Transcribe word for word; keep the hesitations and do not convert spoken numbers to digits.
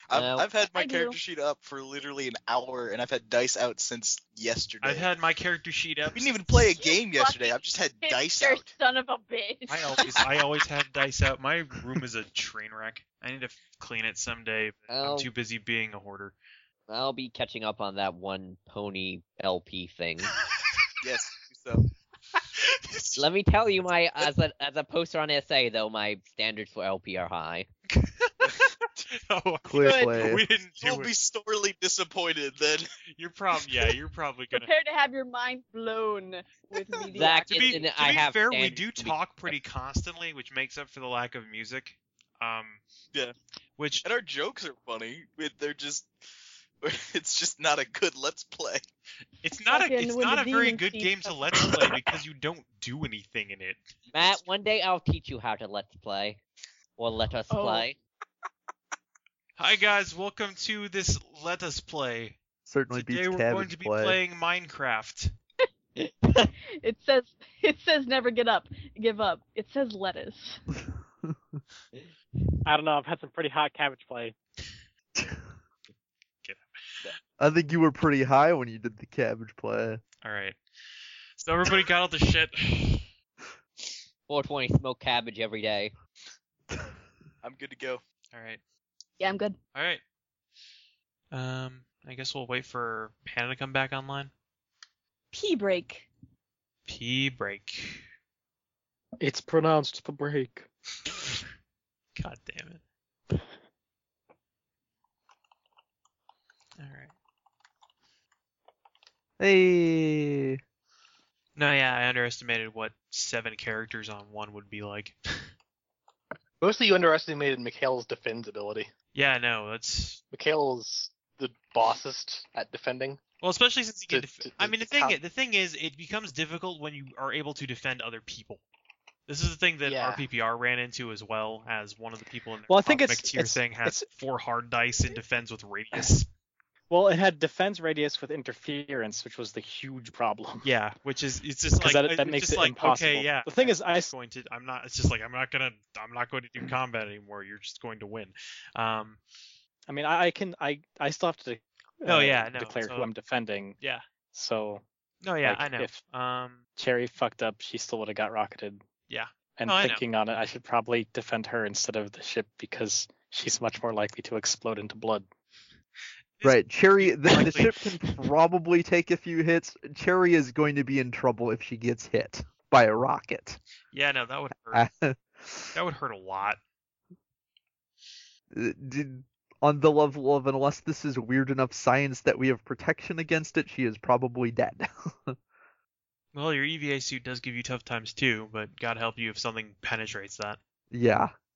I've, No. I've had my I do. character sheet up for literally an hour, and I've had dice out since yesterday. I've had my character sheet up. We didn't even play a You game yesterday. fucking I've just had dice Hipster out. son of a bitch. I always, I always have dice out. My room is a train wreck. I need to f- clean it someday. But Oh. I'm too busy being a hoarder. I'll be catching up on that one pony L P thing. Yes, so. Let me tell you, my as a as a poster on S A though, my standards for L P are high. Oh, Clear Good. play. we didn't do You'll it. be sorely disappointed then. You're probably, yeah, you're probably gonna. Prepare to have your mind blown with media. Zach, To be, And to I be have fair, we standards do to be- talk pretty constantly, which makes up for the lack of music. Um, Yeah. which And our jokes are funny. but They're just. It's just not a good let's play. it's not a Fucking it's when not a the very demon good seeds game to come- let's play because you don't do anything in it. Matt, one day I'll teach you how to let's play, or let us Oh. play. Hi guys, welcome to this Let Us Play. Certainly Today beats we're cabbage going to be play. playing Minecraft. It says it says never get up, give up. It says lettuce. I don't know. I've had some pretty hot cabbage play. I think you were pretty high when you did the cabbage play. All right. So everybody got all the shit. four twenty smoke cabbage every day. I'm good to go. All right. Yeah, I'm good. All right. Um, I guess we'll wait for Hannah to come back online. Pee break. P break. It's pronounced the break. God damn it. All right. Hey. No, yeah, I underestimated what seven characters on one would be like. Mostly you underestimated Mikhail's defense ability. Yeah, no, that's Mikhail's the bossest at defending. well, especially since you can. To- Def- to- I mean, the to thing, count- the thing is, it becomes difficult when you are able to defend other people. This is the thing that Yeah. R P P R ran into as well as one of the people in the Well, I think Cosmic it's- tier it's- thing has it's- four hard dice and defends with radius. Well, it had defense radius with interference, which was the huge problem. Yeah, which is it's just like Because that, it's that makes just it like, impossible. Okay, yeah. The thing is, I I'm s- going to. I'm not. It's just like I'm not gonna. I'm not going to do combat anymore. You're just going to win. Um. I mean, I, I can, I, I still have to. Uh, Oh, yeah, no, declare so- who I'm defending. Yeah. So No. Yeah. Like, I know. if- Um. Cherry fucked up, she still would have got rocketed. Yeah. And No, I know. thinking on it, I should probably defend her instead of the ship because she's much more likely to explode into blood. It's- Right, Cherry, the, the likely. ship can probably take a few hits. Cherry is going to be in trouble if she gets hit by a rocket. Yeah. No. That would hurt. Uh, That would hurt a lot. did, on the level of unless this is weird enough science that we have protection against it, she is probably dead. Well, your E V A suit does give you tough times too, but God help you if something penetrates that. Yeah.